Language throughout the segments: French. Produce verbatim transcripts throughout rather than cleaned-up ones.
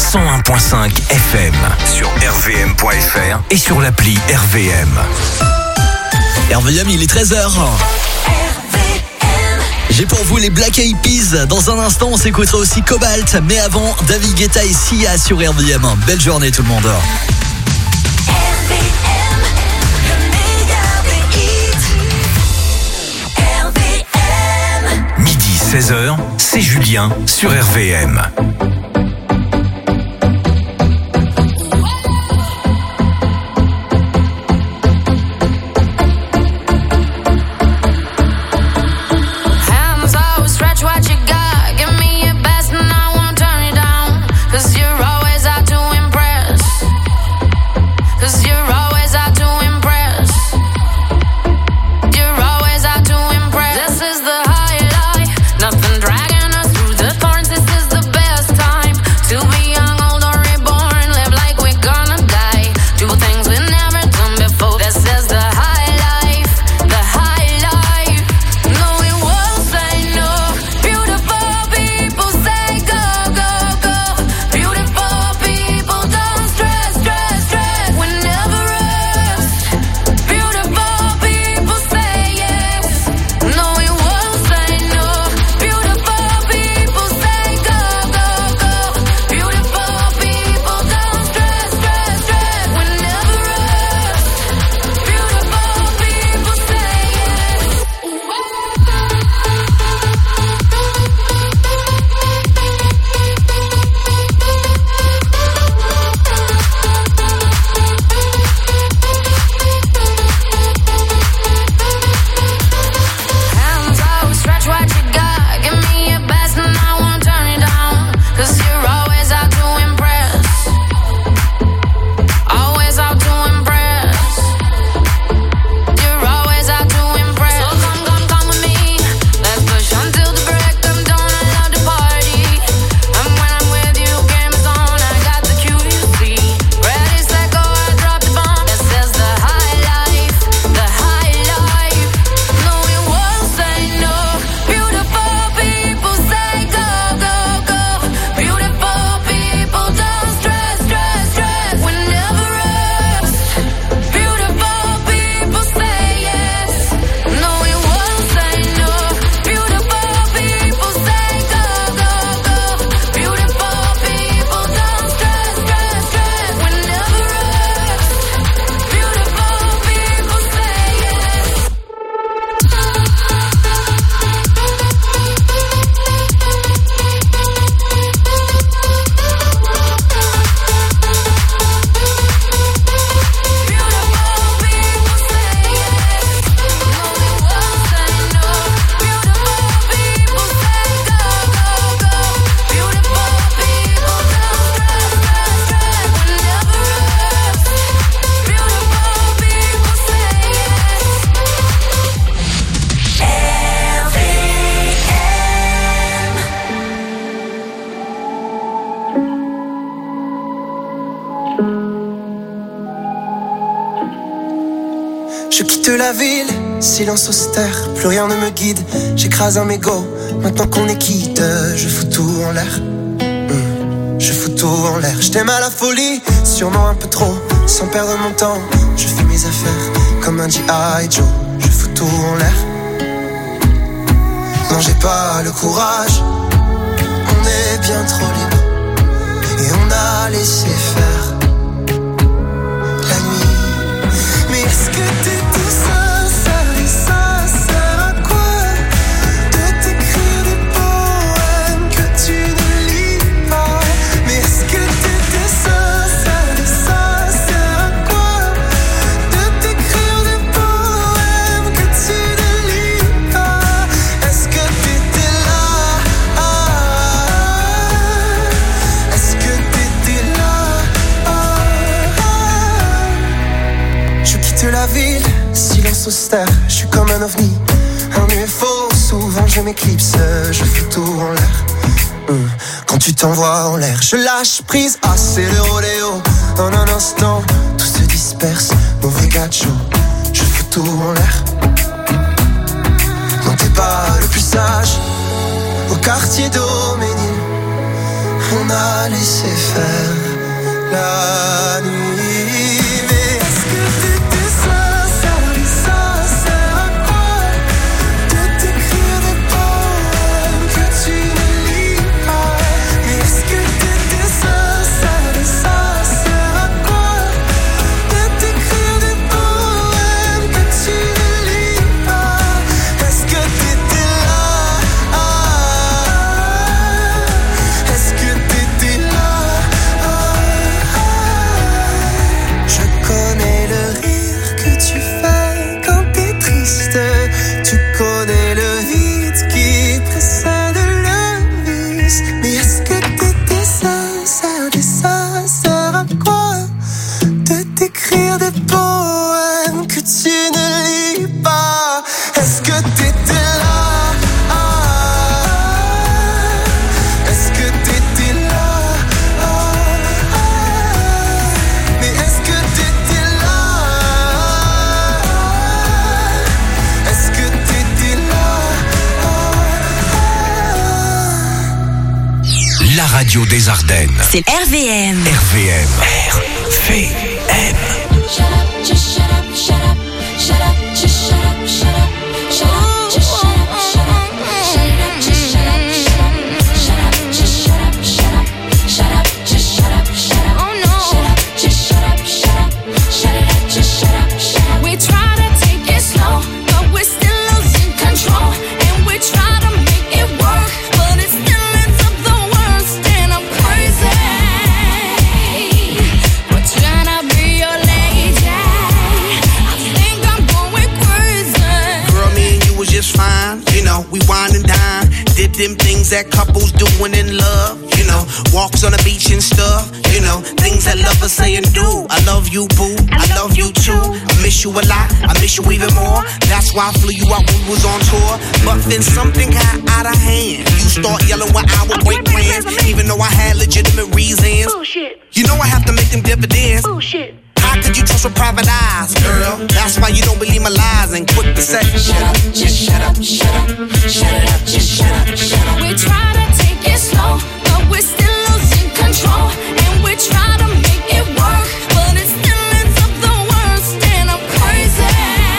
cent un virgule cinq F M sur R V M point F R et sur l'appli R V M. R V M, il est treize heures. J'ai pour vous les Black Eyed Peas. Dans un instant, on s'écoutera aussi Cobalt. Mais avant, David Guetta et Sia sur R V M. Belle journée tout le monde. Midi seize heures, c'est Julien sur R V M. Silence austère, plus rien ne me guide. J'écrase un mégot, maintenant qu'on est quitte. Je fous tout en l'air, mmh. Je fous tout en l'air. Je t'aime à la folie, sûrement un peu trop. Sans perdre mon temps, je fais mes affaires comme un G I Joe. Je fous tout en l'air. Non, j'ai pas le courage. On est bien trop libre et on a laissé faire la nuit. Mais est-ce que t'es tout ça? Austère, je suis comme un ovni, un U F O, souvent je m'éclipse, je fous tout en l'air. Mmh. Quand tu t'envoies en l'air, je lâche prise, ah c'est le rodéo. En un instant, tout se disperse, mauvais gacho, je fous tout en l'air. Non t'es pas le plus sage, au quartier d'Auménil, qu'on a laissé faire la nuit. Mais est-ce que t'étais sincère et sincère à quoi de t'écrire des poèmes que tu ne lis pas? Mais est-ce que t'étais sincère et sincère à quoi de t'écrire des poèmes que tu ne lis pas? Est-ce que t'étais là? Ah, est-ce que t'étais là? Ah, je connais le rire que tu fais quand t'es triste. Tu connais le vide qui précède le vice. Mais est-ce que t'étais sincère, des sincère à quoi de t'écrire des poèmes que tu ne lis pas? Est-ce que t'étais là? Ah, est-ce que t'étais là? Ah, mais est-ce que t'étais là? Est-ce que t'étais là? La radio des Ardennes. C'est R V M. R V M. R V M. Shut up, just shut up, shut up, shut up, just shut up, shut up, shut up, just shut up, shut up, shut up, just shut up, shut up, shut up, just shut up, shut up, shut up, just shut up, shut up, oh no, shut up, just shut up, shut up, shut it up, just shut up, shut up. We try to take it slow, but we're still losing control, and we try to make it work, but it still ends up the worst, and I'm crazy. We're trying to be your lady. I think I'm going crazy. Girl, me and you was just fine. You know, we wine and dine. Did them things that couples do when in love. You know, walks on the beach and stuff. You know, things that lovers say and do. I love you, boo. I love you too. I miss you a lot. I miss you even more. That's why I flew you out when we was on tour. But then something got out of hand. You start yelling when I would break plans, even though I had legitimate reasons. Bullshit, You know I have to make them dividends. bullshit. How could you trust with private eyes, girl? That's why you don't believe my lies and quick to say, shut up, just shut up, shut up, shut it up, just shut up, shut up. We try to take it slow, but we're still losing control, and we try to make it work, but it still ends up the worst, and I'm crazy.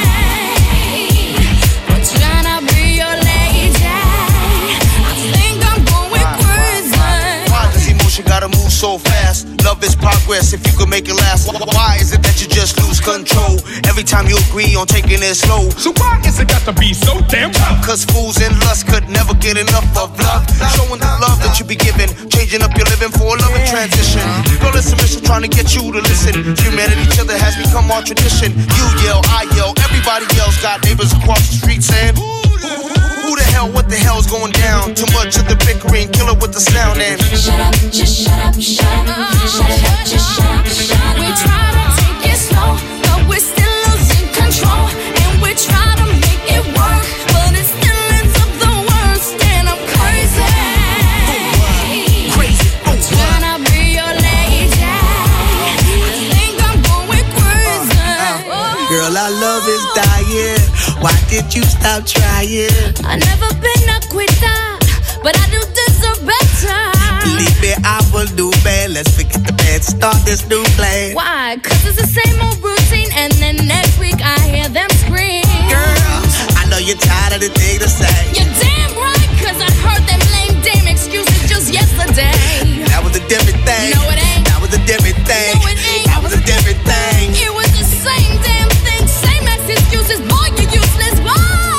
We're trying to be your lady. I think I'm going crazy. Why does emotion gotta move so fast? Love is progress if you can make it last. Why is it that you just lose control every time you agree on taking it slow? So why is it got to be so damn tough? Cause fools in lust could never get enough of love. Showing the love that you be giving, changing up your living for a loving transition. Girl, it's a mission trying to get you to listen. Humanity, each other has become our tradition. You yell, I yell, everybody else got neighbors across the street saying, who the hell, what the hell's going down? Too much of the bickering, kill it with the sound and Shut up, just shut up, shut up, shut it up, just shut up, shut up. We try to take it slow, but we're still losing control, and we try to make it work, but it still ends up the worst, and I'm crazy. crazy. Oh, Trying to be your lady. I think I'm going crazy. Girl, our love is dying. Why did you stop trying? I never been a quitter, but I do deserve better. Believe me, I will do bad. Let's forget the bad, start this new plan. Why? Cause it's the same old routine, and then next week I hear them scream. Girl, I know you're tired of the thing to say. You're damn right, cause I heard them lame damn excuses just yesterday. That was a different thing. No, it ain't. That was a different thing. No, it ain't. That was a different thing. It was the same damn thing, same as excuses. Boy, you useless. Whoa!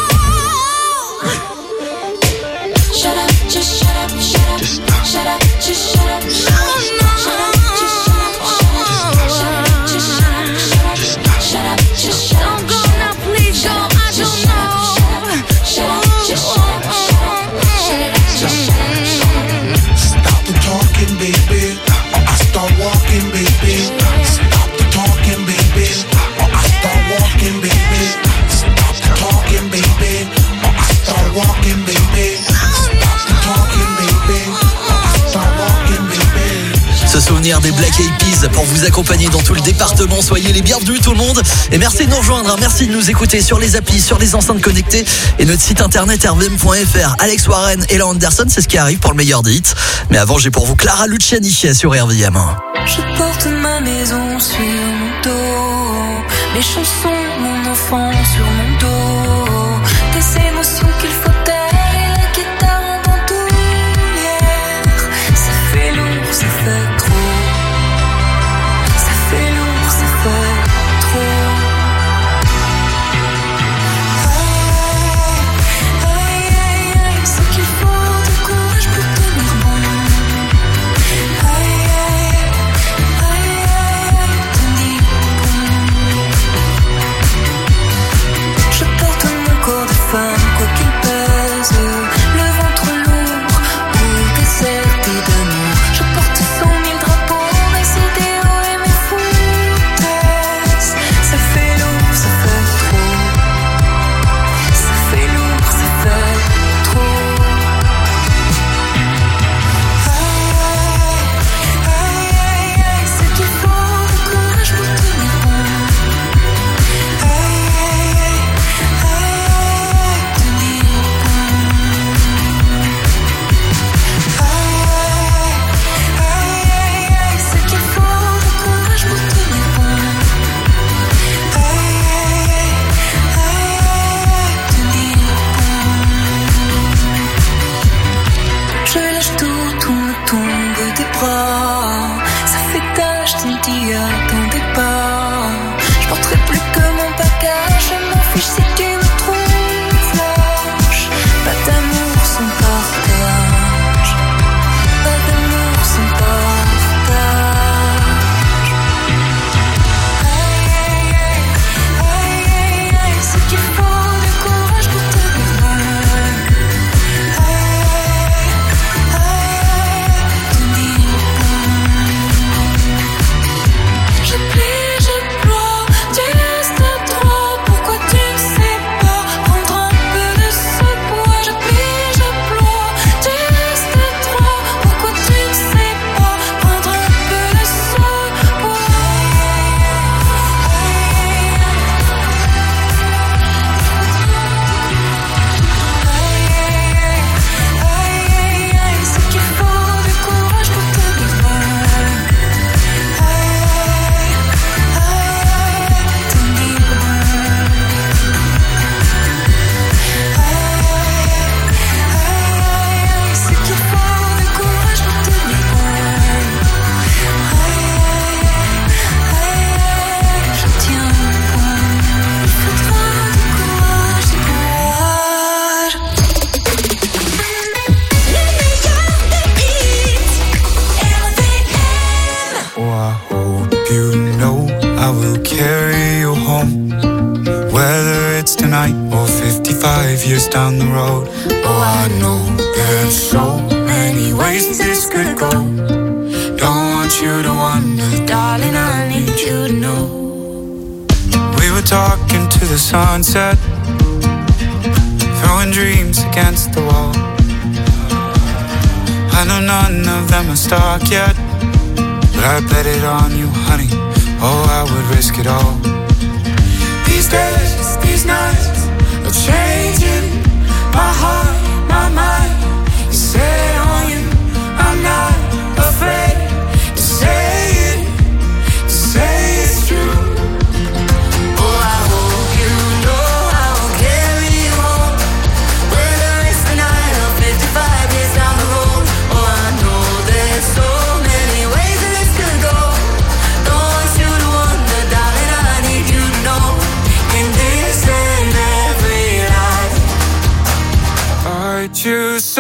Shut up, just shut up, shut up. Just stop. Shut up, just shut up. No, no. Shut up, just shut up, shut up. Just shut up, shut up, shut up. Shut up, just shut up. Don't go now, please go. I don't know. Shut up, just shut up. souvenirs des Black Eyed Peas pour vous accompagner dans tout le département. Soyez les bienvenus tout le monde. Et merci de nous rejoindre. Merci de nous écouter sur les applis, sur les enceintes connectées et notre site internet r v m point f r. Alex Warren et Ella Anderson, c'est ce qui arrive pour le meilleur des hits. Mais avant, j'ai pour vous Clara Luciani sur R V M. Je porte ma maison sur mon dos, mes chansons, mon enfant sur mon dos, des émotions qu'il faut taire et la guitare en bandoulière. Ça fait lourd, ça fait trop. Ça fait lourd, ça fait trop. Aïe, aïe, aïe, c'est qu'il faut du courage pour tenir bon. Aïe, aïe, aïe, aïe, tenir bon. Je porte mon corps de femme, quoi qu'il pèse, le ventre lourd ou déserté d'amour. Je porte cent mille drapeaux, mes idéaux et mes foutaises. Ça fait lourd, ça fait trop. Ça fait lourd, ça fait trop. Aïe, aïe, aïe, aïe, c'est qu'il faut du courage pour tenir bon. Aïe, aïe, aïe, aïe, tenir bon. Aïe, aïe, aïe, aïe, c'est qu'il faut du courage pour tenir bon. Aïe, aïe, aïe, tenir bon. Je lâche tout, tout me tombe des bras. Ça fait tache d'India dans des pas. Je porterai plus que mon bagage. Je m'en fiche si tu me trouves lâche. Pas d'amour sans partage. Pas d'amour sans partage. Aïe, aïe, aïe, aïe, aïe, aïe, c'est qu'il faut du courage pour tenir bon. Aïe, aïe, tenir bon. Je plie, je ploie, tu restes à trois. Pourquoi tu ne sais pas prendre un peu de ce poids? Je plie, je ploie, tu restes à trois. Pourquoi tu ne sais pas prendre un peu de ce poids? Aïe, aïe, aïe, c'est qu'il faut du courage pour tenir bon. Aïe, aïe, tenir bon. Aïe, aïe, c'est qu'il faut du courage pour tenir bon. Aïe, aïe, je tiens bon. Il faudra du courage, du courage. Oh, I hope you know I will carry you home, whether it's tonight or fifty-five years down the road. Oh, I know there's so many ways this could go. Don't want you to wonder, darling, I need you to know. We were talking to the sunset, throwing dreams against the wall. I know none of them are stuck yet, but I bet it on you, honey. Oh, I would risk it all. These days, these nights are changing my heart, my mind is set on you. I'm not afraid to say it, to say it's true. Oh, I hope you know I will carry you home, whether it's tonight or fifty-five years down the road. Oh, I know there's so many ways that this could go. Don't want you to wonder, darling, I need you to know. In this and every life, I choose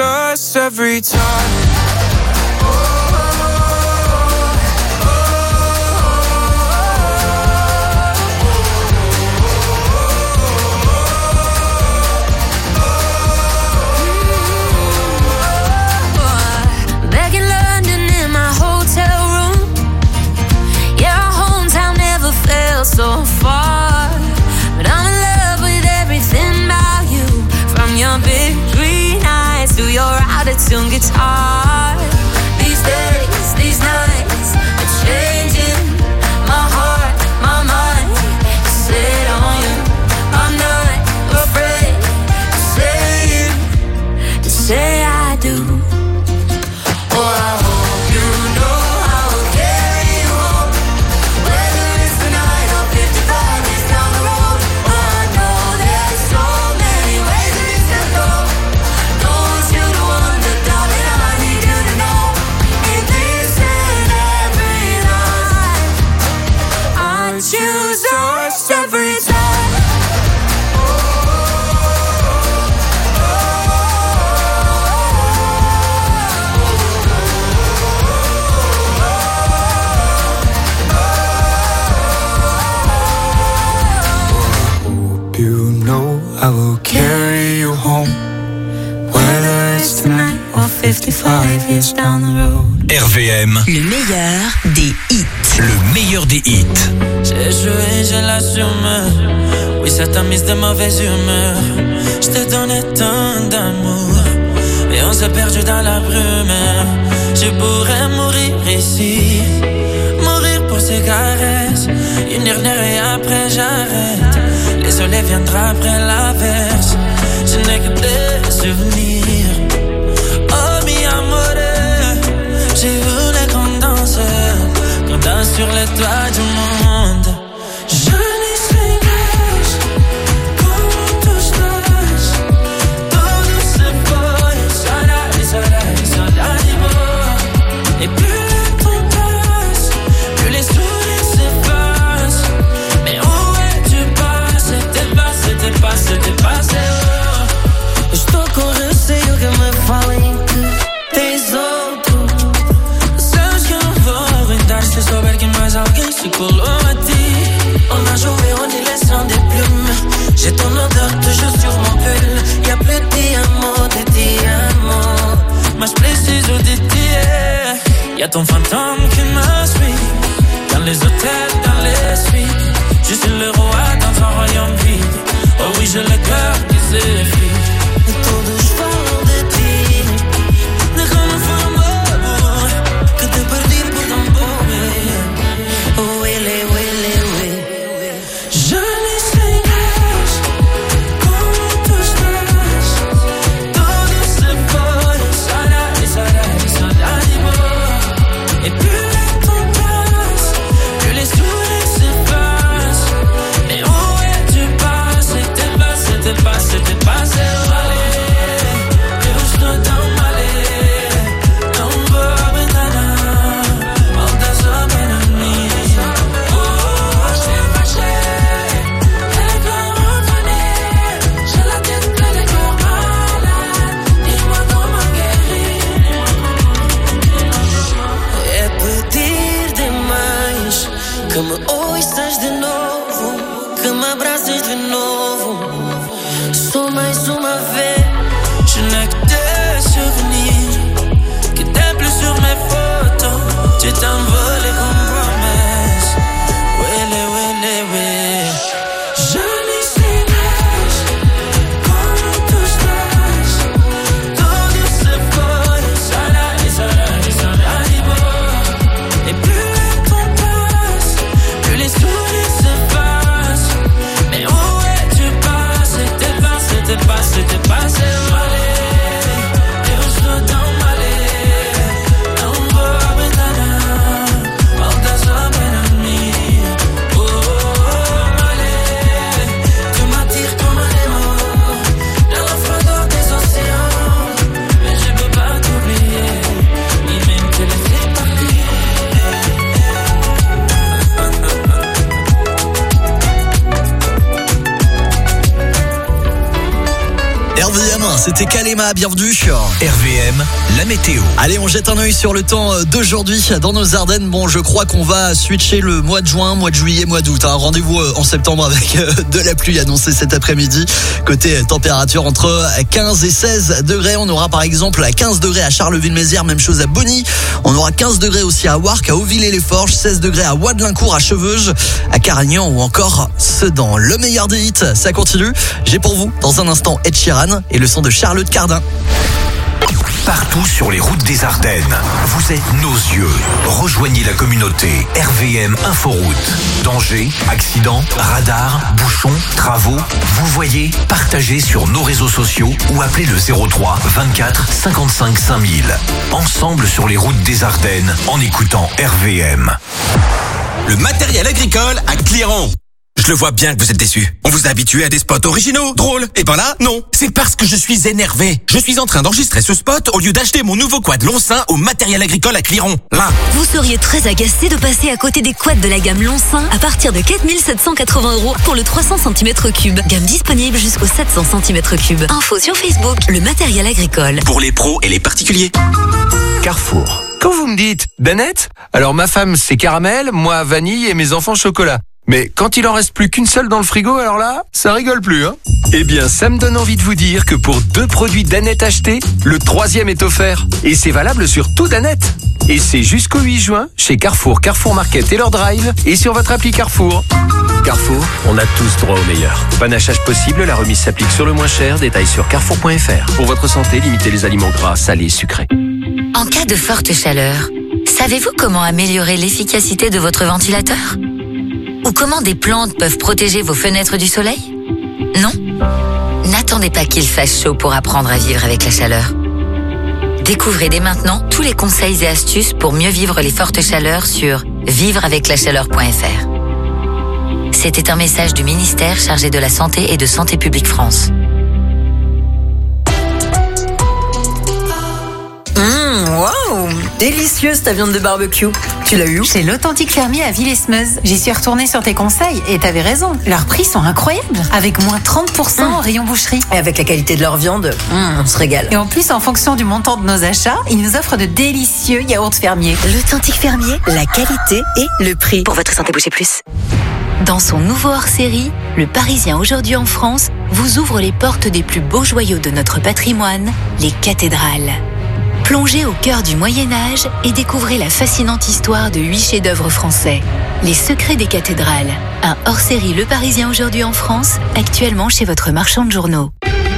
years down the road. R V M, Le meilleur des hits. le meilleur des hits. J'ai joué, je l'assume. Oui, ça t'a mise de mauvaise humeur. Je te donnais tant d'amour et on s'est perdu dans la brume. Je pourrais mourir ici, mourir pour ces caresses. Une dernière et après j'arrête. Les soleils viendra après l'averse. Je n'ai que des souvenirs. Oh mi amore, j'ai voulu qu'on danse, qu'on danse sur les toits du monde. Je n'y sais pas comment tout se passe. Tout se passe, soleil, soleil, soleil, beau. Et plus le temps passe, plus les sourires s'effacent. Mais où es-tu passé? T'es passé, t'es passé, t'es passé, oh. Estou com receio que me falem que tens outro. Sabes que eu não vou aguentar se souber que mais alguém se colou a ti. On a joué, on est laissant des plumes. J'ai ton odeur toujours sur mon pull. Y'a plus de diamants, de diamants. Mas preciso de ti. Y'a ton fantôme qui me suit. Dans les hôtels, dans les suites. Je suis le roi dans un royaume vide. Oh oui, j'ai le cœur qui s'effrite. E todos falam de ti. De como foi amor que te perdi por tão pouco. Oh, ele, ele, ele. Je n'y sais pas comment tu estás. Todo se foi, saudade, saudade, saudade boa. Et plus le temps passe, plus les sourires s'effacent. Mais où es-tu passé? T'es passé, t'es passé, t'es passé. Que me ouças de novo, que me abraces de novo. Só mais uma vez. Je n'ai que des souvenirs, que t'es plus sur mes photos. Tu t'envoles comme promesse. Wele, wele, wele. Je n'y sais pas comment tu estás. Todo se foi, saudade, saudade, saudade boa. Et plus les sourires s'effacent. Mais où es-tu passé? T'es passé, t'es passé, t'es passé. Malé, eu estou tão malé. Não vou aguentar nada. Falta só pena minha. Oh, oh, malé. Tu m'attires comme un aimant dans la froideur des océans. Mais je peux pas t'oublier, ni même te laisser partir. R V M, c'était Kalema, bienvenue. R V M, la météo. Allez, on jette un œil sur le temps d'aujourd'hui dans nos Ardennes. Bon, je crois qu'on va switcher le mois de juin, mois de juillet, mois d'août. Hein. Rendez-vous en septembre avec de la pluie annoncée cet après-midi. Côté température, entre quinze et seize degrés. On aura par exemple quinze degrés à Charleville-Mézières, même chose à Bonny. On aura quinze degrés aussi à Warcq, à Auvillers-les-Forges, seize degrés à Ouadelincourt, à Cheveuges, à Carignan ou encore Sedan. Le meilleur des hits, ça continue. J'ai pour vous, dans un instant, Ed Sheeran et le son de Charlotte Cardin. Partout sur les routes des Ardennes, vous êtes nos yeux. Rejoignez la communauté R V M Inforoute. Danger, accident, radar, bouchons, travaux. Vous voyez, partagez sur nos réseaux sociaux ou appelez le zéro trois vingt-quatre cinquante-cinq cinq mille. Ensemble sur les routes des Ardennes, en écoutant R V M. Le matériel agricole à Cléron. Je le vois bien que vous êtes déçus. On vous a habitué à des spots originaux, drôles. Et ben là, non. C'est parce que je suis énervé. Je suis en train d'enregistrer ce spot au lieu d'acheter mon nouveau quad Lonsin au matériel agricole à Cléron. Là. Vous seriez très agacé de passer à côté des quads de la gamme Lonsin à partir de quatre mille sept cent quatre-vingts euros pour le trois cents centimètres cubes. Gamme disponible jusqu'aux sept cents centimètres cubes. Info sur Facebook, le matériel agricole. Pour les pros et les particuliers. Carrefour. Quand vous me dites Danette, alors ma femme c'est caramel, moi vanille et mes enfants chocolat. Mais quand il en reste plus qu'une seule dans le frigo, alors là, ça rigole plus, hein. Eh bien, ça me donne envie de vous dire que pour deux produits Danette achetés, le troisième est offert. Et c'est valable sur tout Danette. Et c'est jusqu'au huit juin chez Carrefour, Carrefour Market et leur drive et sur votre appli Carrefour. Carrefour, on a tous droit au meilleur. Panachage possible, la remise s'applique sur le moins cher. Détails sur carrefour point f r. Pour votre santé, limitez les aliments gras, salés, sucrés. En cas de forte chaleur, savez-vous comment améliorer l'efficacité de votre ventilateur ? Ou comment des plantes peuvent protéger vos fenêtres du soleil ? Non ? N'attendez pas qu'il fasse chaud pour apprendre à vivre avec la chaleur. Découvrez dès maintenant tous les conseils et astuces pour mieux vivre les fortes chaleurs sur vivre avec la chaleur point f r. C'était un message du ministère chargé de la Santé et de Santé publique France. Mmh, waouh, délicieuse ta viande de barbecue. Tu l'as eu où ? Chez l'Authentique Fermier à Villesmeuse. J'y suis retournée sur tes conseils et t'avais raison. Leurs prix sont incroyables. Avec moins trente pour cent mmh. en rayon boucherie. Et avec la qualité de leur viande, mmh, on se régale. Et en plus, en fonction du montant de nos achats, ils nous offrent de délicieux yaourts fermiers. L'Authentique Fermier, la qualité et le prix. Pour votre santé, bougez plus. Dans son nouveau hors-série, Le Parisien aujourd'hui en France vous ouvre les portes des plus beaux joyaux de notre patrimoine, les cathédrales. Plongez au cœur du Moyen-Âge et découvrez la fascinante histoire de huit chefs-d'œuvre français. Les secrets des cathédrales. Un hors-série Le Parisien aujourd'hui en France, actuellement chez votre marchand de journaux.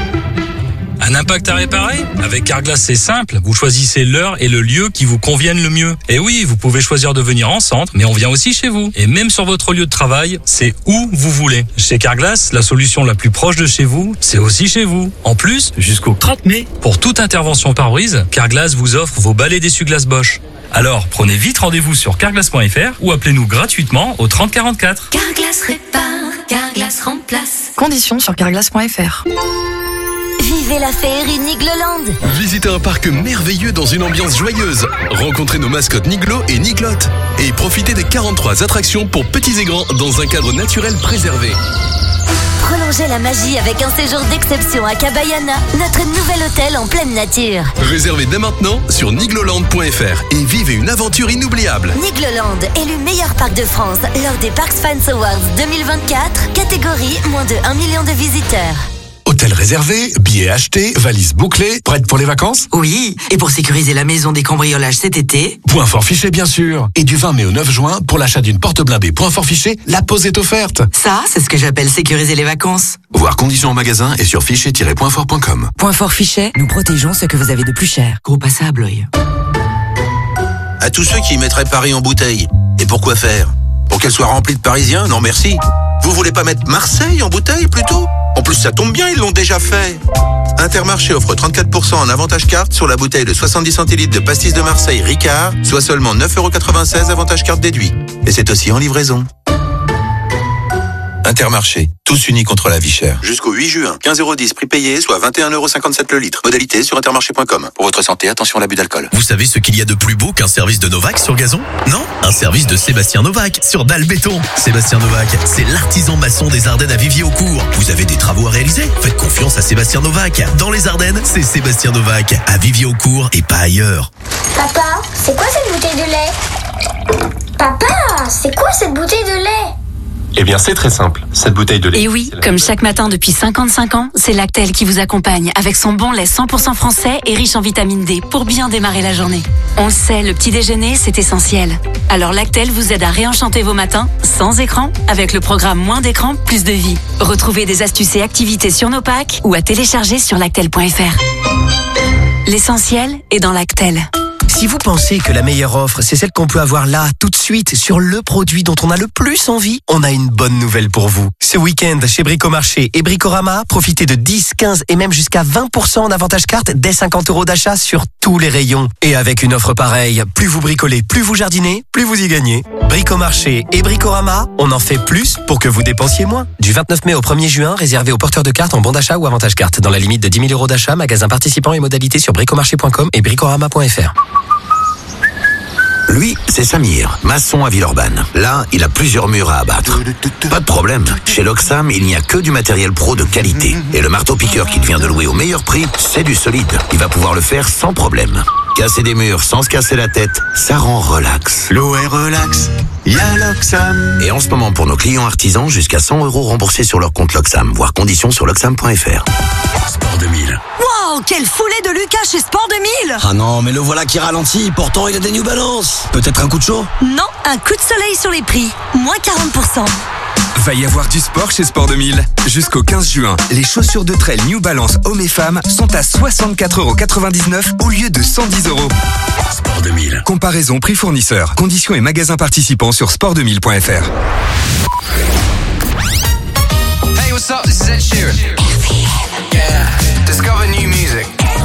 Un impact à réparer ? Avec Carglass, c'est simple. Vous choisissez l'heure et le lieu qui vous conviennent le mieux. Et oui, vous pouvez choisir de venir en centre, mais on vient aussi chez vous. Et même sur votre lieu de travail, c'est où vous voulez. Chez Carglass, la solution la plus proche de chez vous, c'est aussi chez vous. En plus, jusqu'au trente mai, pour toute intervention pare-brise, Carglass vous offre vos balais d'essuie-glace Bosch. Alors, prenez vite rendez-vous sur carglass point f r ou appelez-nous gratuitement au trente quarante-quatre. Carglass répare, Carglass remplace. Conditions sur carglass point f r. Vivez la féerie Nigloland. Visitez un parc merveilleux dans une ambiance joyeuse. Rencontrez nos mascottes Niglo et Niglotte. Et profitez des quarante-trois attractions pour petits et grands dans un cadre naturel préservé. Prolongez la magie avec un séjour d'exception à Cabana, notre nouvel hôtel en pleine nature. Réservez dès maintenant sur nigloland point f r et vivez une aventure inoubliable. Nigloland, élu meilleur parc de France lors des Parks Fans Awards deux mille vingt-quatre, catégorie moins de un million de visiteurs. Hôtel réservé, billets achetés, valises bouclées, prête pour les vacances ? Oui, et pour sécuriser la maison des cambriolages cet été ? Point fort fiché bien sûr. Et du vingt mai au neuf juin, pour l'achat d'une porte blindée Point fort fiché, la pose est offerte. Ça, c'est ce que j'appelle sécuriser les vacances. Voir conditions en magasin et sur fichier tiret point fort point com. Point fort fiché, nous protégeons ce que vous avez de plus cher. Groupe A S A à Blois. À tous ceux qui mettraient Paris en bouteille. Et pourquoi faire ? Pour qu'elle soit remplie de Parisiens ? Non merci. Vous voulez pas mettre Marseille en bouteille plutôt ? En plus, ça tombe bien, ils l'ont déjà fait. Intermarché offre trente-quatre pour cent en avantage carte sur la bouteille de soixante-dix centilitres de pastis de Marseille Ricard, soit seulement neuf euros quatre-vingt-seize avantage carte déduit. Et c'est aussi en livraison. Intermarché, tous unis contre la vie chère. Jusqu'au huit juin, quinze euros dix prix payé, soit vingt et un euros cinquante-sept le litre. Modalité sur intermarché point com. Pour votre santé, attention à l'abus d'alcool. Vous savez ce qu'il y a de plus beau qu'un service de Novak sur gazon ? Non ? Un service de Sébastien Novak sur dalle béton. Sébastien Novak, c'est l'artisan maçon des Ardennes à Vivier-au-Court. Vous avez des travaux à réaliser ? Faites confiance à Sébastien Novak. Dans les Ardennes, c'est Sébastien Novak à Vivier-au-Court et pas ailleurs. Papa, c'est quoi cette bouteille de lait ? Papa, c'est quoi cette bouteille de lait ? Eh bien, c'est très simple. Cette bouteille de lait. Et oui, comme chaque matin depuis cinquante-cinq ans, c'est Lactel qui vous accompagne avec son bon lait cent pour cent français et riche en vitamine D pour bien démarrer la journée. On le sait, le petit déjeuner, c'est essentiel. Alors Lactel vous aide à réenchanter vos matins sans écran avec le programme Moins d'écran, plus de vie. Retrouvez des astuces et activités sur nos packs ou à télécharger sur lactel point f r. L'essentiel est dans Lactel. Si vous pensez que la meilleure offre, c'est celle qu'on peut avoir là, tout de suite, sur le produit dont on a le plus envie, on a une bonne nouvelle pour vous. Ce week-end, chez Bricomarché et Bricorama, profitez de dix, quinze et même jusqu'à vingt pour cent en avantage carte dès cinquante euros d'achat sur tous les rayons. Et avec une offre pareille, plus vous bricolez, plus vous jardinez, plus vous y gagnez. Bricomarché et Bricorama, on en fait plus pour que vous dépensiez moins. Du vingt-neuf mai au premier juin, réservé aux porteurs de cartes en bon d'achat ou avantage carte. Dans la limite de dix mille euros d'achat, magasin participant et modalités sur bricomarché point com et bricorama point f r. Lui, c'est Samir, maçon à Villeurbanne. Là, il a plusieurs murs à abattre. Pas de problème. Chez Loxam, il n'y a que du matériel pro de qualité. Et le marteau-piqueur qu'il vient de louer au meilleur prix, c'est du solide. Il va pouvoir le faire sans problème. Casser des murs sans se casser la tête, ça rend relax. L'eau est relax. Y'a Loxam. Et en ce moment, pour nos clients artisans, jusqu'à cent euros remboursés sur leur compte Loxam. Voir conditions sur loxam point f r. Sport deux mille. Wow, quel foulé de Lucas chez Sport deux mille. Ah non, mais le voilà qui ralentit. Pourtant, il a des New Balance. Peut-être un coup de chaud? Non, un coup de soleil sur les prix. Moins quarante pour cent. Va y avoir du sport chez Sport deux mille. Jusqu'au quinze juin, les chaussures de trail New Balance hommes et femmes sont à soixante-quatre euros quatre-vingt-dix-neuf au lieu de cent dix euros. Sport deux mille. Comparaison prix fournisseur. Conditions et magasins participants sur sport deux mille point f r. Hey, what's up? This is Ed Sheeran. Yeah. Discover new music.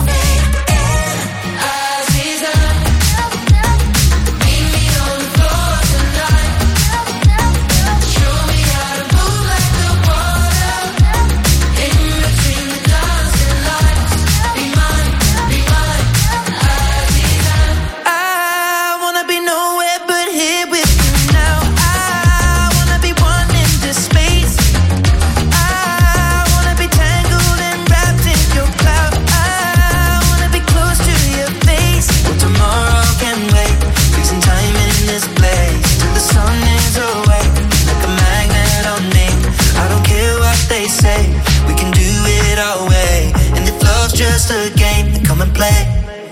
Just a game, come and play.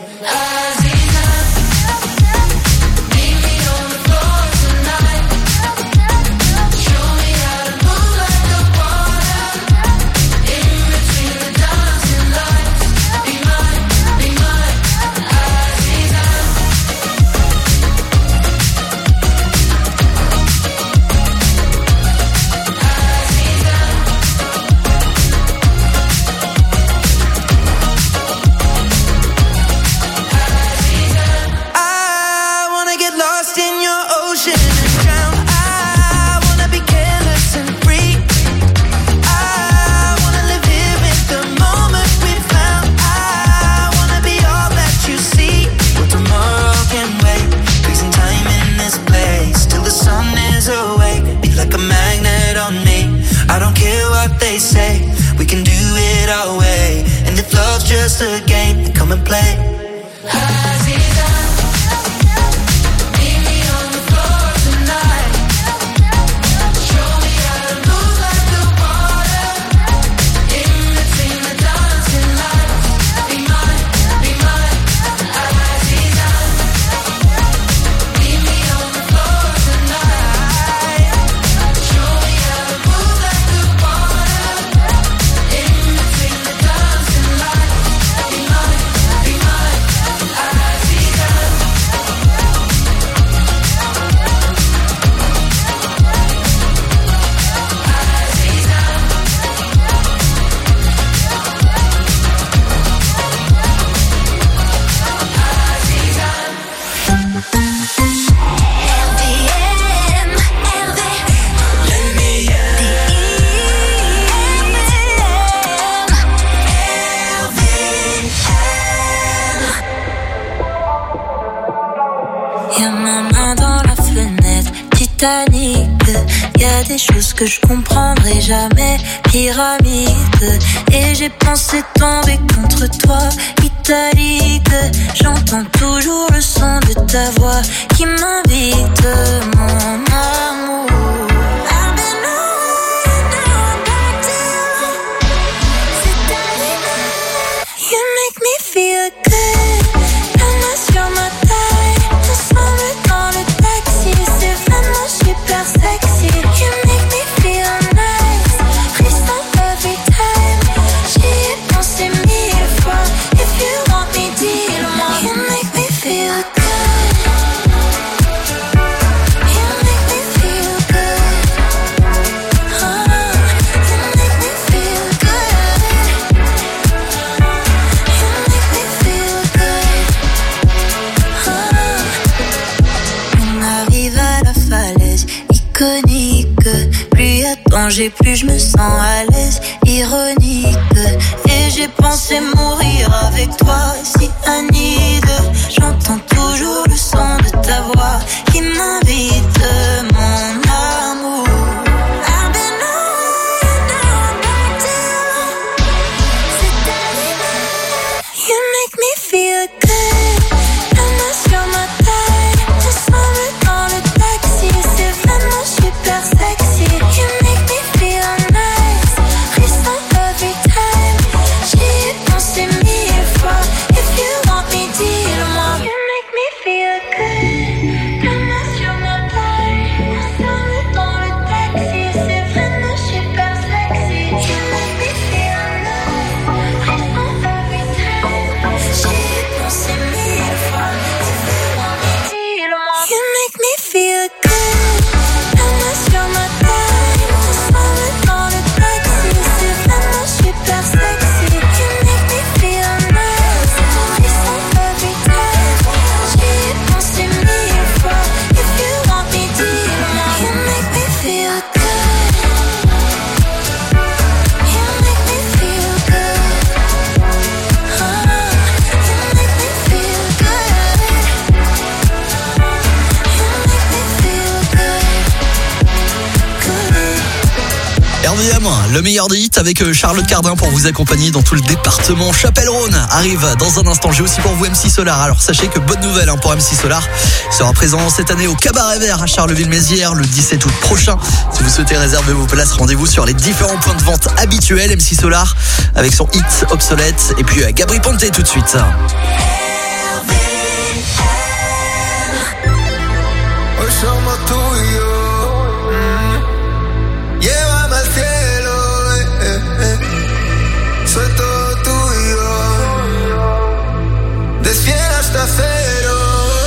Just a game, come and play. Y'a des choses que je comprendrai jamais, pyramide. Et j'ai pensé tomber contre toi, italique. J'entends toujours le son de ta voix qui m'invite, mon amour. You make me feel good. La main sur ma taille, ensemble dans le taxi, c'est vraiment super sexy. You make me feel nice, frisson every time. J'y ai pensé mille fois. If you want me, dis-le-moi. You make me feel good. You make me feel good. Oh, you make me feel good. You make me feel good. Oh. On arrive à la falaise iconique. Plus y a de danger, plus je me sens à l'aise. Ironique. Et j'ai pensé mourir avec toi, si anide. J'entends toujours le son de ta voix qui m'invite, mon amour. I've been on, now I'm back to. C'est terminé. You make me feel good. La main sur ma taille, ensemble dans le taxi, c'est quatorzième, le meilleur des hits avec Charlotte Cardin pour vous accompagner dans tout le département. Chapelle-Rhône arrive dans un instant. J'ai aussi pour vous M C Solar. Alors sachez que bonne nouvelle hein, pour M C Solar. Il sera présent cette année au Cabaret Vert à Charleville-Mézières le dix-sept août prochain. Si vous souhaitez réserver vos places, rendez-vous sur les différents points de vente habituels. M C Solar avec son hit Obsolète. Et puis euh, Gabri Ponte tout de suite. Cero.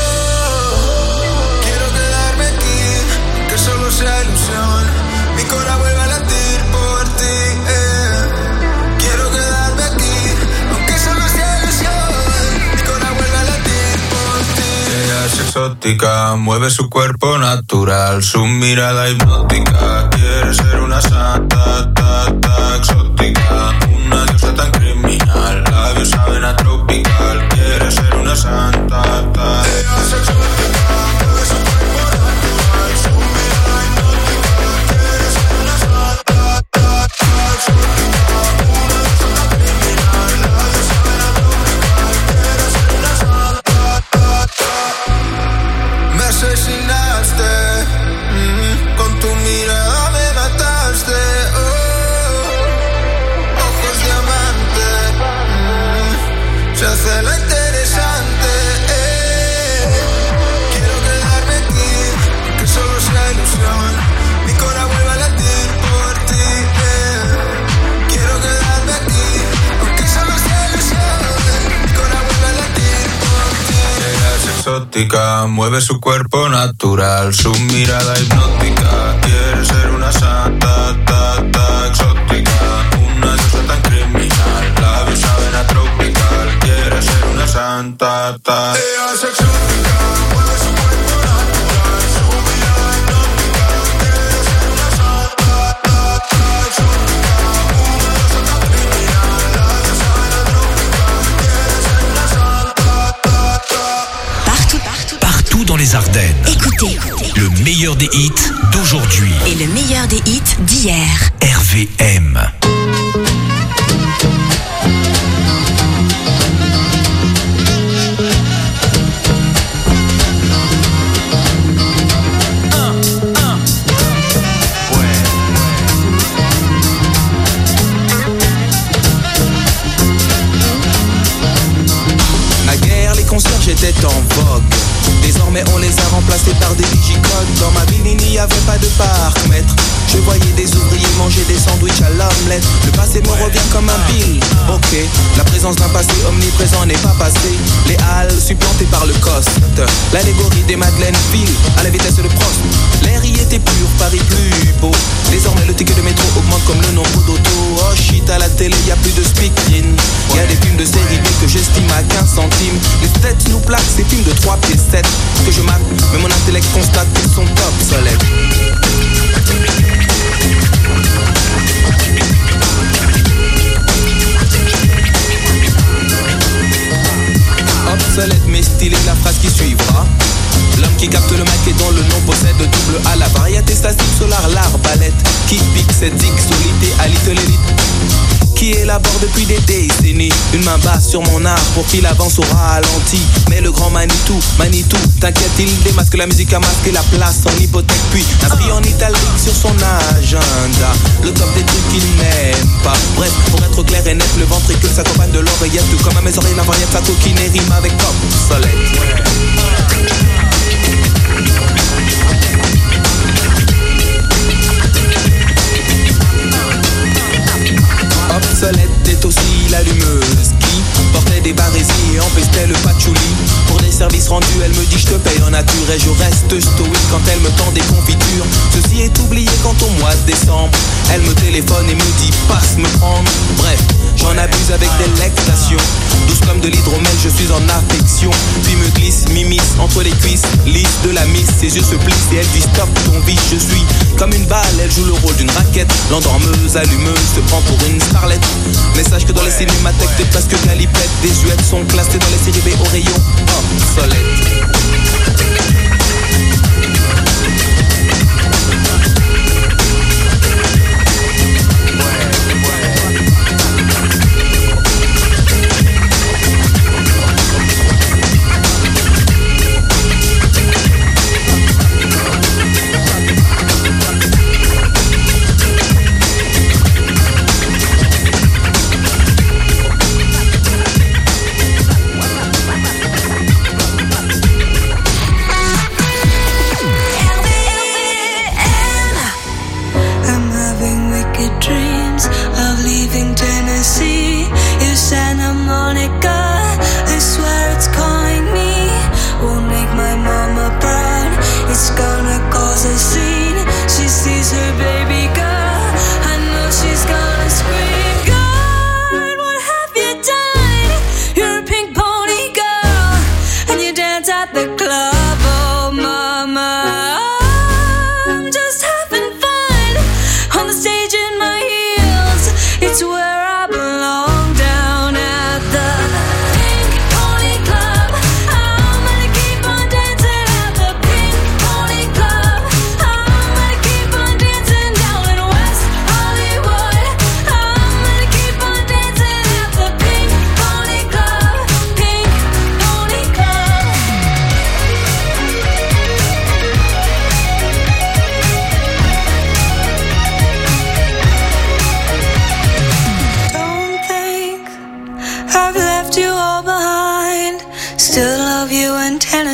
Quiero quedarme aquí, que solo sea ilusión. Mi corazón vuelve a latir por ti. Eh. Quiero quedarme aquí, aunque solo sea ilusión. Mi corazón vuelve a latir por ti. Ella es exótica, mueve su cuerpo natural, su mirada hipnótica. Quiere ser una santa, ta, ta, exótica, una diosa tan criminal. Labios saben a tropical. Quiere ser una santa, ta. Ella es exótica, mueve su cuerpo natural, su mirada hipnótica. Quiere ser una santa, ta, ta, exótica, una diosa tan criminal. Labios saben a tropical. Quiere ser una santa, ta, ta. Me asesinaste, mm, con tu mirada me mataste. Oh, ojos diamante, mm, se hace la interesante. Eh. Quiero quedarme aquí, que solo sea ilusión. Mi corazón vuelve a latir por ti. Eh. Quiero quedarme aquí, aunque solo sea ilusión. Mi corazón vuelve a latir por ti. Ella es exótica, mueve su cuerpo natural, su mirada hipnótica. Quiere ser una santa, ta, ta, exótica, una diosa tan criminal. Labios saben a tropical. Quiere ser una santa, ta. Ella es exótica, mueve su cuerpo natural, su mirada hipnótica. Quiere ser una santa, ta, ta, exótica, una diosa tan criminal. Labios saben a tropical. Quiere ser una santa, ta, ta. Partout, partout, partout dans les Ardennes. Écoutez, le meilleur des hits d'aujourd'hui et le meilleur des hits d'hier. R V M. Naguère, les concierges étaient en vogue. Désormais on les a remplacés par des digicodes. Dans ma ville il n'y avait pas de parc-mètre. Je voyais des ouvriers manger des sandwichs à l'omelette. Le passé me revient comme un bill. Ok, la présence d'un passé omniprésent n'est pas passé. Les halles supplantées par le coste. L'allégorie des Madeleines file à la vitesse de Prost. L'air y était pur, Paris plus beau. Désormais le ticket de métro augmente comme le nombre d'autos. Oh shit, à la télé y a plus de speakerine. Y a des films de série B que j'estime à quinze centimes. Les têtes nous plaquent ces films de trois pieds sept que je mate, mais mon intellect constate qu'ils sont obsolètes. Obsolète mais stylé, la phrase qui suivra. L'homme qui capte le mic et dont le nom possède double A. La variété statique solar, l'arbalète qui pique cette zig solité à l'élite. Qui élabore depuis des décennies une main basse sur mon art pour qu'il avance au ralenti. Mais le grand Manitou, Manitou, t'inquiète, il démasque la musique à masquer la place en hypothèque. Puis inscrit en italique sur son agenda le top des trucs qu'il n'aime pas. Bref, pour être clair et net, le ventricule s'accompagne de l'oreillette. Tout comme à mes oreilles, la variette, sa coquine et rime avec obsolète. Obsolète est aussi l'allumeuse qui portait des barésies et empestait le patchouli. Pour des services rendus, elle me dit je te paye en nature et je reste stoïque quand elle me tend des confitures. Ceci est oublié quand au mois de décembre, elle me téléphone et me dit passe me prendre. Bref, j'en abuse avec délectation. Douce comme de l'hydromel, je suis en affection. Puis me glisse, m'immisce entre les cuisses, lisse de la miss, ses yeux se plissent et elle dit stop ton vice. Je suis comme une balle, elle joue le rôle d'une raquette. L'endormeuse, allumeuse, se prend pour une starlette. Mais sache que dans les cinémathèques, t'es presque galipette. Des huettes sont classées dans les séries B au rayon obsolète.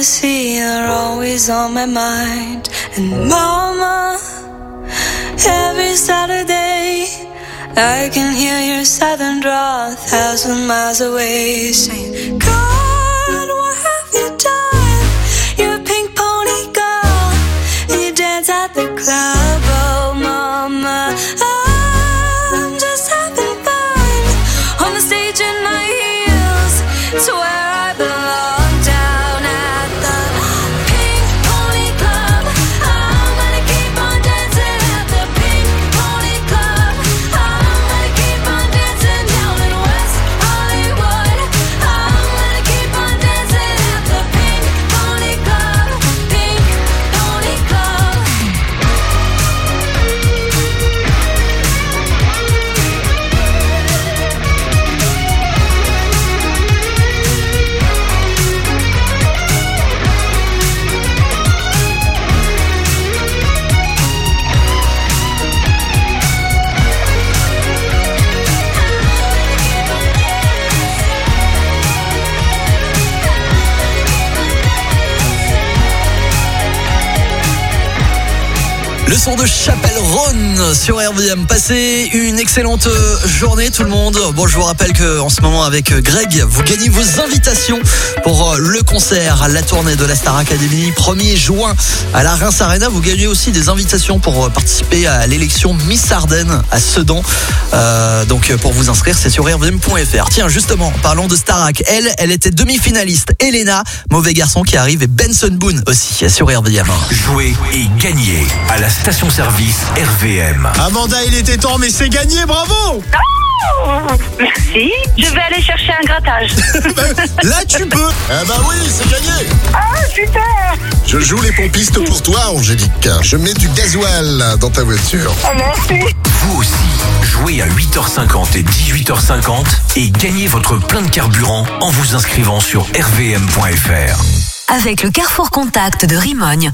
see are always on my mind. And mama, every Saturday I can hear your southern drawl a thousand miles away, saying, God, what have you done? You're a pink pony girl, and you dance at the club. Oh mama, I'm just having fun on the stage in my heels. It's where I belong, down at the Pink Pony Club. I'm gonna keep on dancing at the Pink Pony Club. I'm gonna keep on dancing down in West Hollywood. I'm gonna keep on dancing at the Pink Pony Club. Pink Pony Club. Le son de Chapelle-Rhône sur R V M. Passez une excellente journée tout le monde. Bon, je vous rappelle que en ce moment avec Greg, vous gagnez vos invitations pour le concert, la tournée de la Star Academy premier juin à la Reims Arena. Vous gagnez aussi des invitations pour participer à l'élection Miss Ardennes à Sedan. Euh, donc pour vous inscrire, c'est sur r v m point f r. Tiens, justement, parlons de Starac. Elle, elle était demi-finaliste. Elena, mauvais garçon qui arrive, et Benson Boone aussi sur R V M. Jouez et gagnez à la station-service R V M. Amanda, il était temps, mais c'est gagné, bravo! Oh, merci. Je vais aller chercher un grattage. Là, tu peux. Eh ben oui, c'est gagné. Ah, super. Je joue les pompistes pour toi, Angélique. Je mets du gasoil dans ta voiture. Ah, merci. Vous aussi, jouez à huit heures cinquante et dix-huit heures cinquante et gagnez votre plein de carburant en vous inscrivant sur r v m point f r. Avec le Carrefour Contact de Rimogne.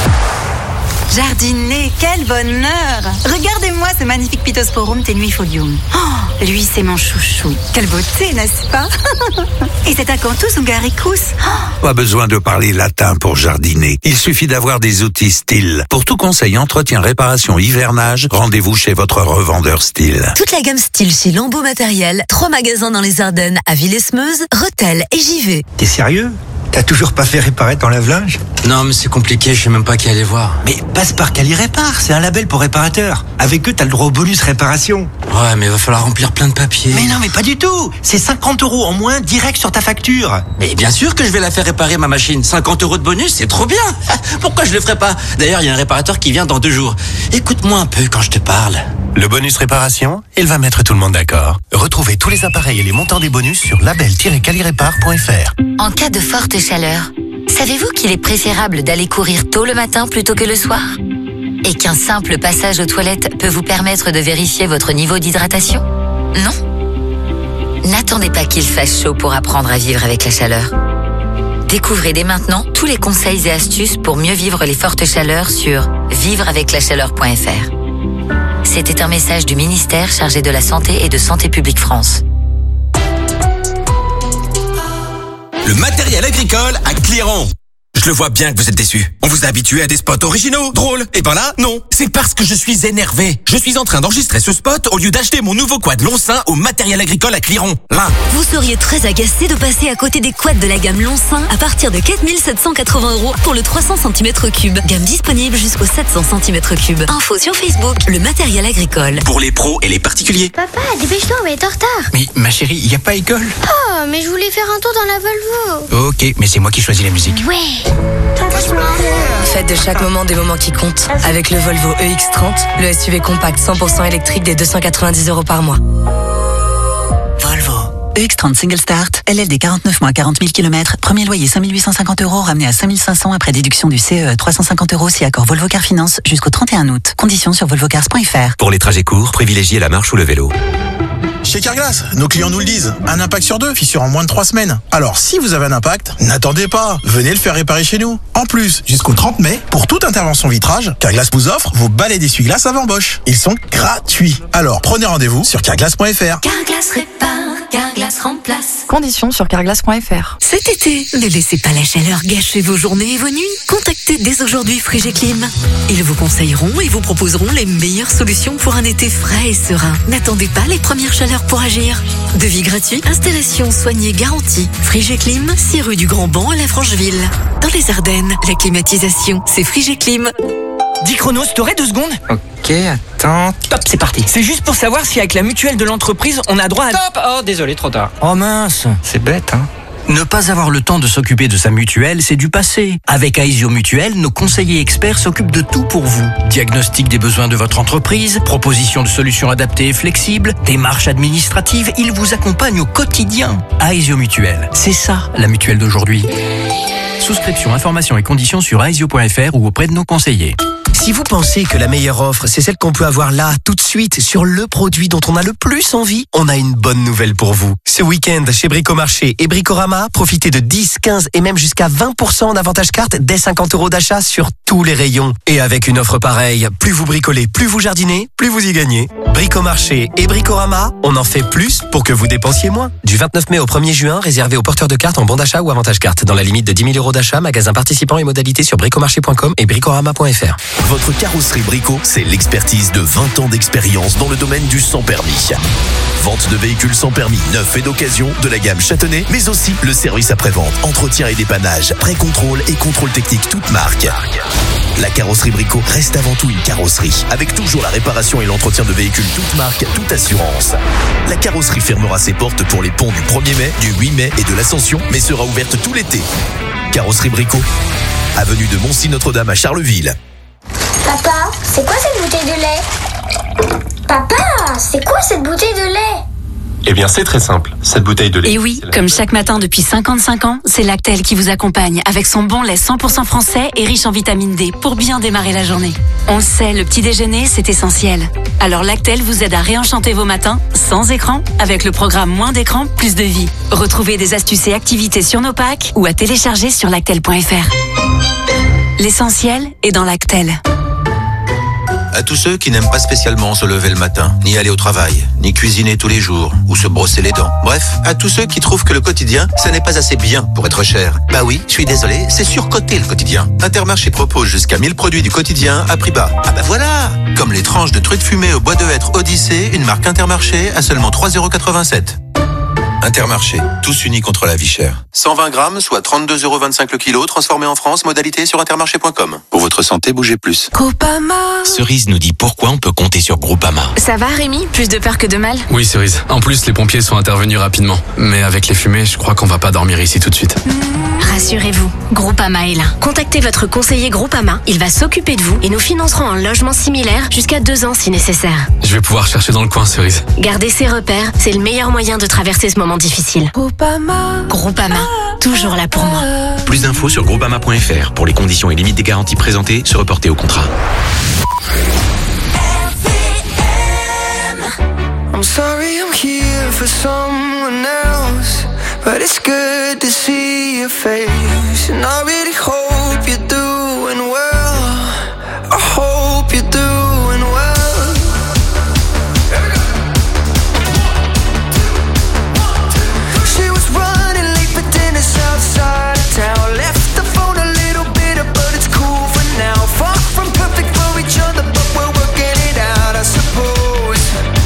Jardiner, quel bonheur! Regardez-moi ce magnifique Pittosporum tenuifolium. Oh, lui, c'est mon chouchou. Quelle beauté, n'est-ce pas? Et c'est Acanthus hungaricus. Oh. Pas besoin de parler latin pour jardiner. Il suffit d'avoir des outils Stihl. Pour tout conseil, entretien, réparation, hivernage, rendez-vous chez votre revendeur Stihl. Toute la gamme Stihl chez Lambeau Matériel. Trois magasins dans les Ardennes, à Villesmeuse, Rethel et Givet. T'es sérieux? T'as toujours pas fait réparer ton lave-linge? Non, mais c'est compliqué, je sais même pas qui aller voir. Mais passe par Cali Répare, c'est un label pour réparateurs. Avec eux, t'as le droit au bonus réparation. Ouais, mais il va falloir remplir plein de papiers. Mais non, mais pas du tout. C'est cinquante euros en moins direct sur ta facture. Mais bien sûr que je vais la faire réparer, ma machine. cinquante euros de bonus, c'est trop bien. Pourquoi je le ferais pas? D'ailleurs, il y a un réparateur qui vient dans deux jours. Écoute-moi un peu quand je te parle. Le bonus réparation, il va mettre tout le monde d'accord. Retrouvez tous les appareils et les montants des bonus sur label tiret cali répare point f r. En cas de forte chaleur, savez-vous qu'il est préférable d'aller courir tôt le matin plutôt que le soir? Et qu'un simple passage aux toilettes peut vous permettre de vérifier votre niveau d'hydratation? Non? N'attendez pas qu'il fasse chaud pour apprendre à vivre avec la chaleur. Découvrez dès maintenant tous les conseils et astuces pour mieux vivre les fortes chaleurs sur vivre avec la chaleur point f r. C'était un message du ministère chargé de la Santé et de Santé publique France. Le matériel agricole à Cléron. Je le vois bien que vous êtes déçus. On vous a habitué à des spots originaux, drôles. Et ben là, non. C'est parce que je suis énervé. Je suis en train d'enregistrer ce spot au lieu d'acheter mon nouveau quad Lonsin au matériel agricole à Cléron. Là. Vous seriez très agacé de passer à côté des quads de la gamme Lonsin à partir de quatre mille sept cent quatre-vingts euros pour le trois cents centimètres cubes. Gamme disponible jusqu'au sept cents centimètres cubes. Info sur Facebook, le matériel agricole. Pour les pros et les particuliers. Papa, dépêche-toi, on va être en retard. Mais ma chérie, y a pas école? Oh, mais je voulais faire un tour dans la Volvo. Ok, mais c'est moi qui choisis la musique. Ouais. Faites de chaque moment des moments qui comptent. Avec le Volvo E X trente, le S U V compact cent pour cent électrique des deux cent quatre-vingt-dix euros par mois. Volvo. E X trente Single Start, L L D quarante-neuf mois, quarante mille kilomètres, premier loyer cinq mille huit cent cinquante euros, ramené à cinq mille cinq cents après déduction du C E E, trois cent cinquante euros si accord Volvo Car Finance jusqu'au trente et un août. Conditions sur volvocars point f r. Pour les trajets courts, privilégiez la marche ou le vélo. Chez Carglass, nos clients nous le disent, un impact sur deux, fissure en moins de trois semaines. Alors, si vous avez un impact, n'attendez pas, venez le faire réparer chez nous. En plus, jusqu'au trente mai, pour toute intervention vitrage, Carglass vous offre vos balais d'essuie-glace avant Bosch. Ils sont gratuits. Alors, prenez rendez-vous sur carglass point f r. Carglass répare, Carglass Carglass remplace. Conditions sur carglass point f r. Cet été, ne laissez pas la chaleur gâcher vos journées et vos nuits. Contactez dès aujourd'hui Frigeclim. Ils vous conseilleront et vous proposeront les meilleures solutions pour un été frais et serein. N'attendez pas les premières chaleurs pour agir. Devis gratuit, installation soignée garantie. Frigeclim, six rue du Grand Banc à la Francheville. Dans les Ardennes, la climatisation, c'est Frigeclim. dix chronos, t'aurais deux secondes? Ok, attends. Top, c'est parti. C'est juste pour savoir si avec la mutuelle de l'entreprise, on a droit à... Stop! Oh, désolé, trop tard. Oh mince. C'est bête, hein? Ne pas avoir le temps de s'occuper de sa mutuelle, c'est du passé. Avec Aesio Mutuelle, nos conseillers experts s'occupent de tout pour vous. Diagnostic des besoins de votre entreprise, proposition de solutions adaptées et flexibles, démarches administratives, ils vous accompagnent au quotidien. Aesio Mutuelle, c'est ça, la mutuelle d'aujourd'hui. Souscription, informations et conditions sur aesio point f r ou auprès de nos conseillers. Si vous pensez que la meilleure offre, c'est celle qu'on peut avoir là, tout de suite, sur le produit dont on a le plus envie, on a une bonne nouvelle pour vous. Ce week-end, chez Bricomarché et Bricorama, profitez de dix, quinze et même jusqu'à vingt pour cent en avantage carte dès cinquante euros d'achat sur tous les rayons. Et avec une offre pareille, plus vous bricolez, plus vous jardinez, plus vous y gagnez. Bricomarché et Bricorama, on en fait plus pour que vous dépensiez moins. Du vingt-neuf mai au premier juin, réservé aux porteurs de cartes en bon d'achat ou avantage carte. Dans la limite de dix mille euros d'achat, magasin participant et modalités sur bricomarché point com et bricorama point f r. Votre carrosserie Brico, c'est l'expertise de vingt ans d'expérience dans le domaine du sans permis. Vente de véhicules sans permis, neufs et d'occasion, de la gamme Châtenay, mais aussi le service après-vente, entretien et dépannage, pré-contrôle et contrôle technique toute marque. La carrosserie Brico reste avant tout une carrosserie, avec toujours la réparation et l'entretien de véhicules toute marque, toute assurance. La carrosserie fermera ses portes pour les ponts du premier mai, du huit mai et de l'Ascension, mais sera ouverte tout l'été. Carrosserie Brico, avenue de Moncy-Notre-Dame à Charleville. Papa, c'est quoi cette bouteille de lait? Papa, c'est quoi cette bouteille de lait? Eh bien, c'est très simple. Cette bouteille de lait... Et oui, comme chaque matin depuis cinquante-cinq ans, c'est Lactel qui vous accompagne avec son bon lait cent pour cent français et riche en vitamine D pour bien démarrer la journée. On le sait, le petit déjeuner, c'est essentiel. Alors Lactel vous aide à réenchanter vos matins sans écran avec le programme Moins d'écran, plus de vie. Retrouvez des astuces et activités sur nos packs ou à télécharger sur lactel point f r. L'essentiel est dans Lactel. À tous ceux qui n'aiment pas spécialement se lever le matin, ni aller au travail, ni cuisiner tous les jours, ou se brosser les dents. Bref, à tous ceux qui trouvent que le quotidien, ça n'est pas assez bien pour être cher. Bah oui, je suis désolé, c'est surcoté le quotidien. Intermarché propose jusqu'à mille produits du quotidien à prix bas. Ah bah voilà! Comme les tranches de truites fumées au bois de hêtre Odyssée, une marque Intermarché à seulement trois euros quatre-vingt-sept. Intermarché, tous unis contre la vie chère. cent vingt grammes, soit trente-deux euros vingt-cinq le kilo, transformé en France, modalité sur intermarché point com. Pour votre santé, bougez plus. Groupama. Cerise nous dit pourquoi on peut compter sur Groupama. Ça va Rémi? Plus de peur que de mal? Oui Cerise, en plus les pompiers sont intervenus rapidement. Mais avec les fumées, je crois qu'on va pas dormir ici tout de suite. Rassurez-vous, Groupama est là. Contactez votre conseiller Groupama, il va s'occuper de vous et nous financerons un logement similaire jusqu'à deux ans si nécessaire. Je vais pouvoir chercher dans le coin Cerise. Gardez ces repères, c'est le meilleur moyen de traverser ce moment difficile. Groupama. Groupama, toujours là pour moi. Plus d'infos sur groupama point f r. Pour les conditions et limites des garanties présentées, se reporter au contrat. I'm sorry I'm here for someone else, but it's good to see your face. And I really hope you're doing well. I hope you're doing well. She was running late for dinner outside of town. Left the phone a little bitter, but it's cool for now. Far from perfect for each other, but we're working it out, I suppose.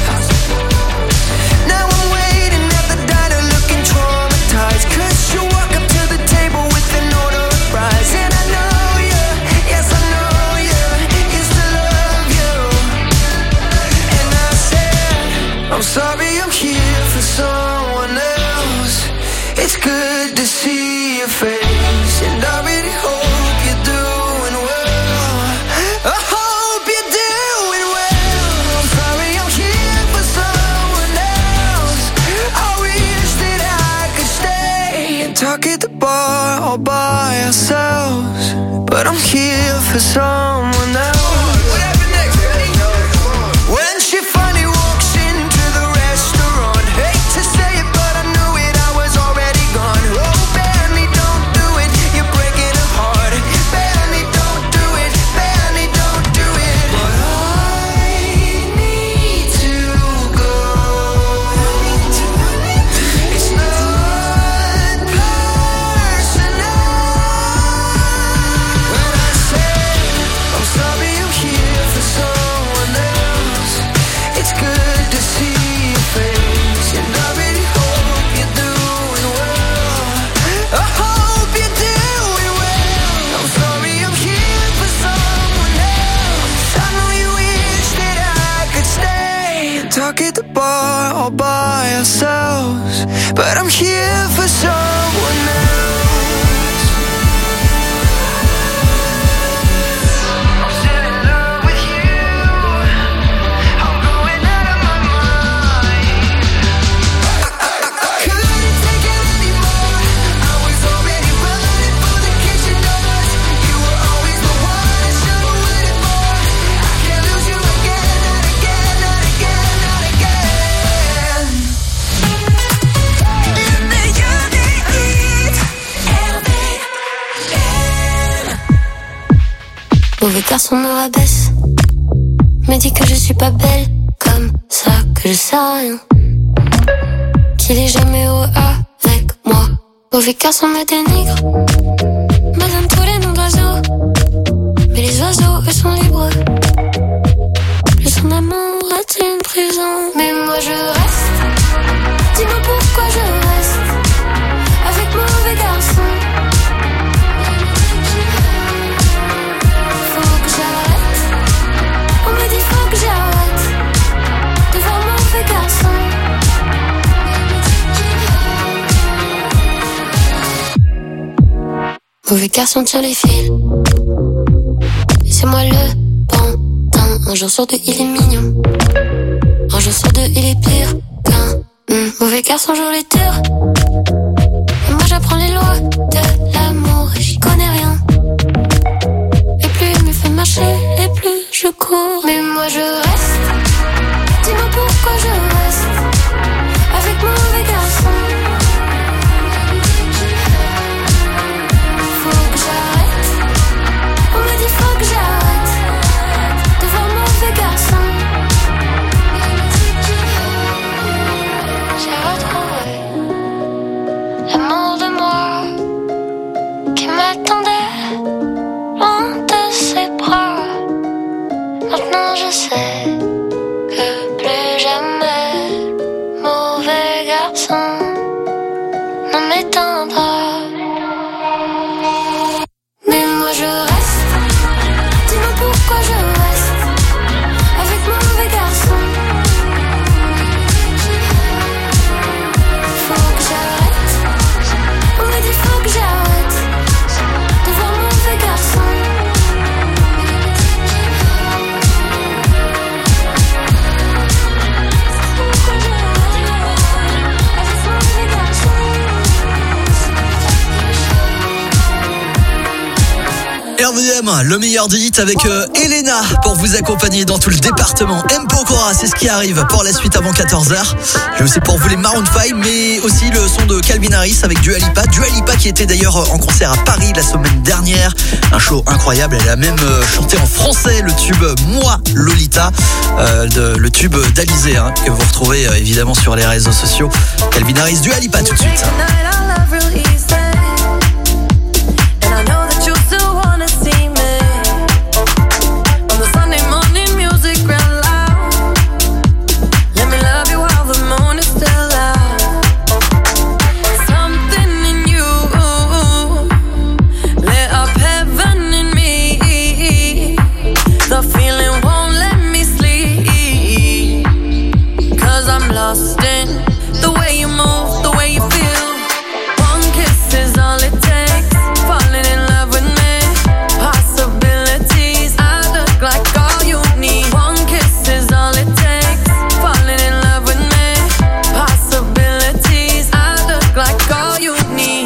Now I'm waiting at the diner looking traumatized, 'cause you walk up to the table with an order of fries. And I know you, yes I know you, used to love you. And I said, I'm sorry I'm here for someone else. It's good to see your face, and I really hope you're doing well. I hope you're doing well. I'm sorry I'm here for someone else. I wish that I could stay and talk at the bar all by ourselves, but I'm here for someone else. What happened next? When she finally walks into the restaurant, hate to say it, but I knew it, I was already gone. Oh, Benny, don't do it, you're breaking her heart. Benny, don't do it, Benny, don't do it. But I need to go. It's talk at the bar all by ourselves, but I'm here for someone else. Mauvais garçon me rabaisse, me dit que je suis pas belle, comme ça que je sais rien, qu'il est jamais heureux avec moi. Mauvais garçon me dénigre, me donne tous les noms d'oiseaux, mais les oiseaux eux sont libres. Le son d'amour est une prison, mais moi je reste. Dis-moi pourquoi je reste avec mauvais garçon. On me dit faut que j'arrête de voir mauvais garçon. Mauvais garçon tire les fils, et c'est moi le pantin. Un jour sur deux il est mignon, un jour sur deux il est pire qu'un mmh. Mauvais garçon joue les tours, et moi j'apprends les lois de l'amour et j'y connais rien. Et plus il me fait marcher, et plus je cours. Mais moi je reste. Dis-moi pourquoi je reste avec mauvais garçon. Faut que j'arrête. On me dit faut que j'arrête de voir mauvais garçon. J'ai retrouvé l'amour de moi qui m'attendait loin de ses bras. Maintenant je sais que plus jamais mauvais garçon ne m'éteindra. Mais moi je reste. Dis-moi pourquoi je reste avec mauvais garçon. Faut que j'arrête. On me dit faut que j'arrête de voir mauvais garçon. R V M, le meilleur des hits avec euh, Elena pour vous accompagner dans tout le département. M. Pokora, c'est ce qui arrive pour la suite avant quatorze heures. Et aussi pour vous les Maroon cinq, mais aussi le son de Calvin Harris avec Dua Lipa. Dua Lipa qui était d'ailleurs en concert à Paris la semaine dernière. Un show incroyable, elle a même euh, chanté en français le tube Moi Lolita, euh, de, le tube d'Alizé hein, que vous retrouvez euh, évidemment sur les réseaux sociaux. Calvin Harris, Dua Lipa tout de suite. Lost in the way you move, the way you feel. One kiss is all it takes. Falling in love with me. Possibilities. I look like all you need. One kiss is all it takes. Falling in love with me. Possibilities. I look like all you need.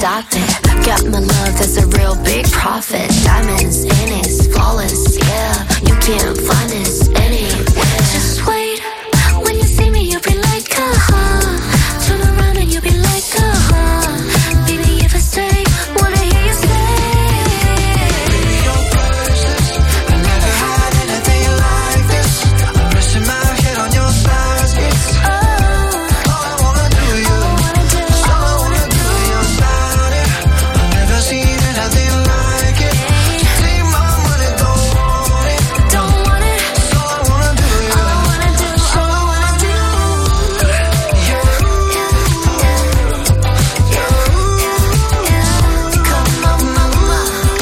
stopped it. Got my love, that's a real big profit. Diamonds in it, flawless, yeah. You can't find this anywhere. Just wait, when you see me, you'll be like, uh-huh. Turn around and you'll be like, uh-huh. Baby, if I stay, wanna hear you say. Baby, you're precious. I never had anything like this. I'm resting my head on your thighs, yes. Oh, all I wanna do you. That's all I wanna do your body. I've never seen anything like it. You take my money, don't want it. Don't want it. That's all I wanna do you. All I wanna do, all I wanna do. Come on, mama.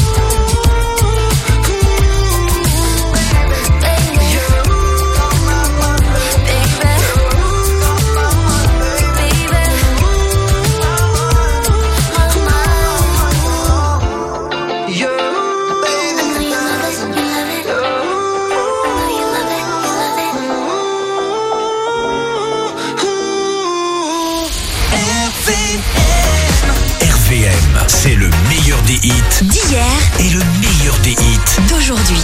R V M, c'est le meilleur des hits D'hier et le meilleur des hits d'aujourd'hui.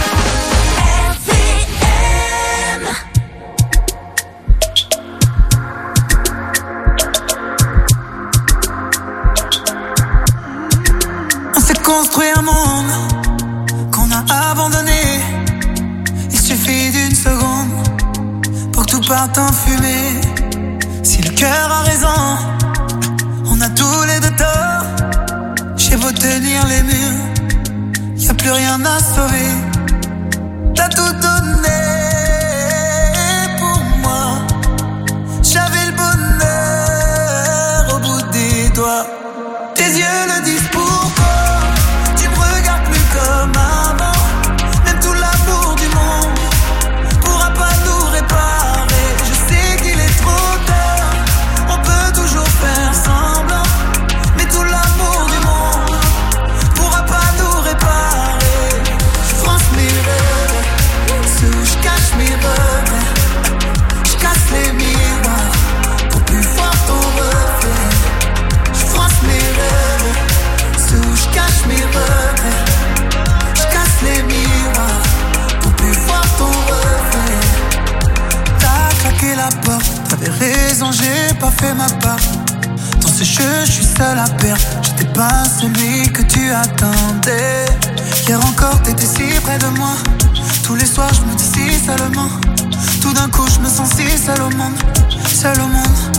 On s'est construit un monde qu'on a abandonné. Il suffit d'une seconde pour que tout parte en fumée. Si le cœur a raison, on a tous les deux tort. J'ai beau tenir les murs, y a plus rien à sauver. T'as tout donné pour moi. J'avais le bonheur au bout des doigts. Tes yeux le disent pourquoi. Tu me regardes plus comme avant. Même tout l'amour du monde pourra pas nous réparer. Je sais qu'il est trop tard. On peut toujours faire semblant. Mais tout l'amour du monde pourra pas nous réparer. Je France mes rêves, ceux où je cache mes regrets. Je casse les miroirs pour plus voir ton reflet. Je France mes rêves, ceux où je cache mes regrets. Je casse les miroirs pour plus voir ton reflet. T'as claqué la porte, t'avais raison, j'ai pas fait ma part. Dans ce jeu, je suis seul à perdre. J'étais pas celui que tu attendais. Hier encore, t'étais si près de moi. Tous les soirs, je me dis si seulement. Tout d'un coup, je me sens si seul au monde. Seul au monde.